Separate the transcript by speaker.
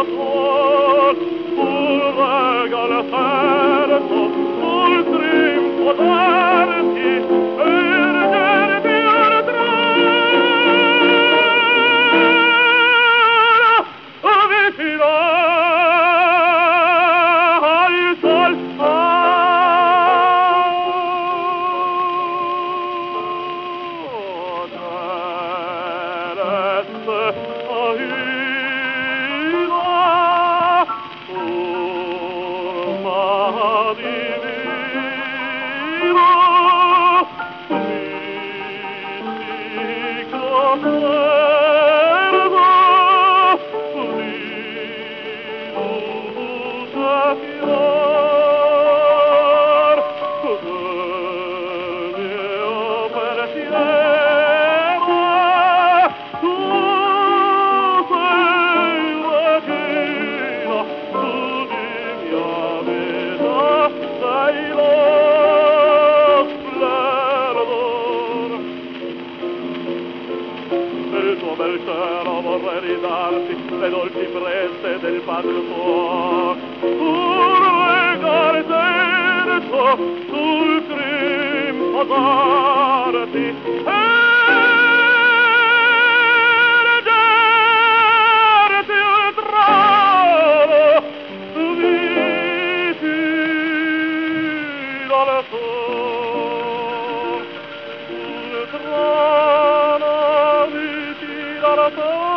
Speaker 1: sol, sul regal certo, sul trimpo d'archi, ergerti al trono, vicino al sol. Bel cielo vorrei ridarti le dolci preste del padre tuo, un regalo certo sul crimpo d'arti, ergerti al trono, vicino al sol, sul trono vicino al sol.